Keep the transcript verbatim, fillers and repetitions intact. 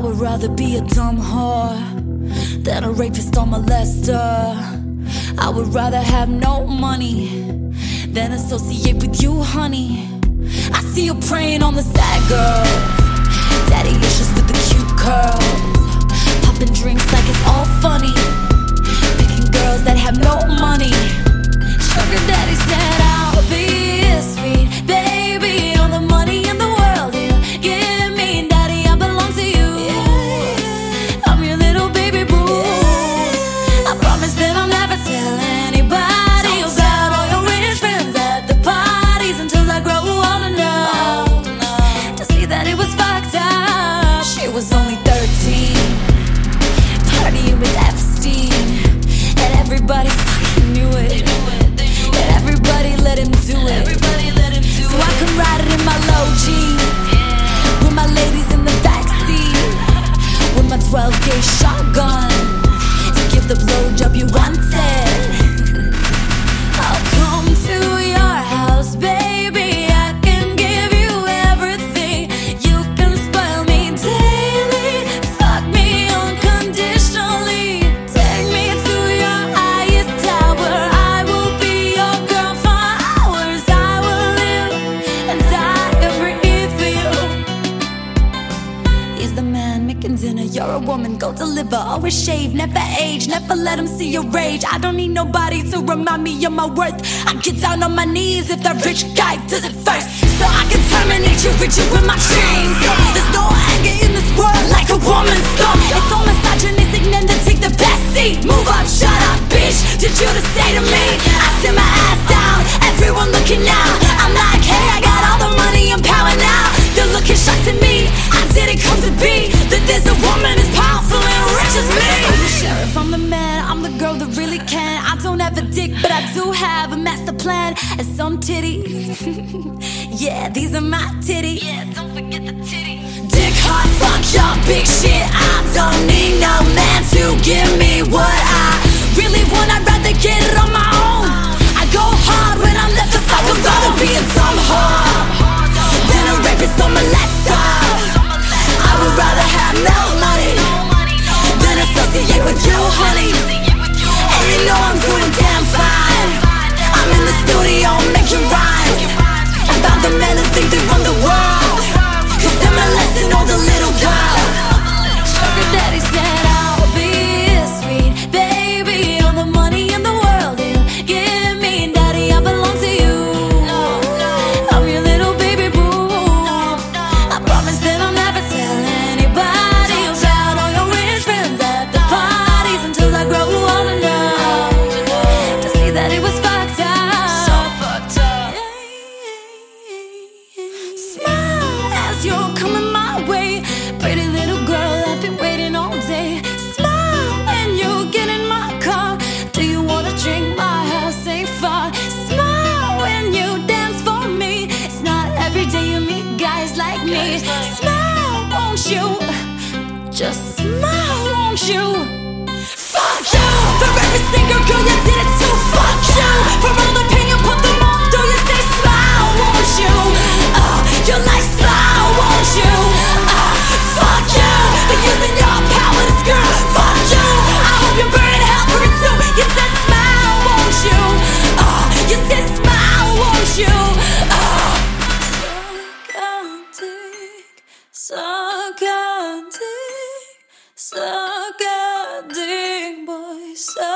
would rather be a dumb whore than a rapist or molester. I would rather have no money than associate with you, honey. I see you preying on the sad girls, daddy issues with the cute curls, popping drinks like it's all funny, picking girls that have no money. Sugar daddy said I'll be a sweet baby, all the money in the world you give me, daddy, I belong to you. I'm your little baby boo. I promise that I'll never tell anybody about all your rich friends at the parties until I grow old enough to see that it was fucked up. She was only thirteen, partying with Epstein, and everybody fucking knew it. And everybody let him do it. So I can ride it in my low jeans, with my ladies in the backseat, with my twelve gauge shotgun to give the blowjob you wanted. I'll come to your house, baby, I can give you everything. You can spoil me daily, fuck me unconditionally. Take me to your highest tower, I will be your girl for hours. I will live and die and breathe for you. He's the man making dinner, you're a woman, go deliver. Always shave, never age, never let him see your rage. I don't need nobody to remind me of my worth. I get down on my knees if that rich guy does it first, so I can terminate you, reach you with my chains. There's no anger in this world like a woman's scum. It's all misogynistic men that take the best seat. Move up, shut up, bitch, did you to say to me? I sit my ass down, everyone looking now. I'm like, hey, I got all the money and power now. They're looking shocked at me, I didn't come to be that there's a woman as powerful and rich as me. I'm the sheriff, I'm the man, I'm the girl that really can. I don't have a dick, but I do have a master plan and some titties. Yeah, these are my titties. Yeah, don't forget the titties. Dick hard, fuck your big shit. I don't need no man to give me what I really want. I'd rather get it on my own. I go hard when I'm left the fuck alone. I'd rather be a dumb whore than a rapist or molester. I would rather have no money than associate with you, honey. And you know I'm doing damn fine. I'm in the studio making rhymes about the men who think they run the world, 'cause they're molesting all the little girls. Sugar daddy said I'll be a sweet baby, all the money in the world you give me, daddy, I belong to you. I'm your little baby boo. I promise that I'll never tell anybody about all your rich friends at the parties until I grow old enough to see that it was fucked up. So fucked up. Smile as you're coming my way, pretty little girl, I've been waiting all day. Smile when you get in my car, do you wanna drink my house ain't far? Smile when you dance for me, it's not every day you meet guys like me. Smile, won't you? Just smile, won't you? Fuck you, for every single girl you did it to. Fuck you, for all the pain you put them all through. You say smile, won't you? Uh, you're like smile, won't you? Uh, fuck you, for using your power to screw. Fuck you, I hope you burn in hell for it too. You said smile, won't you? Uh, you said smile, won't you? Uh, suck a dick, suck a dick, suck a dick, boy, suck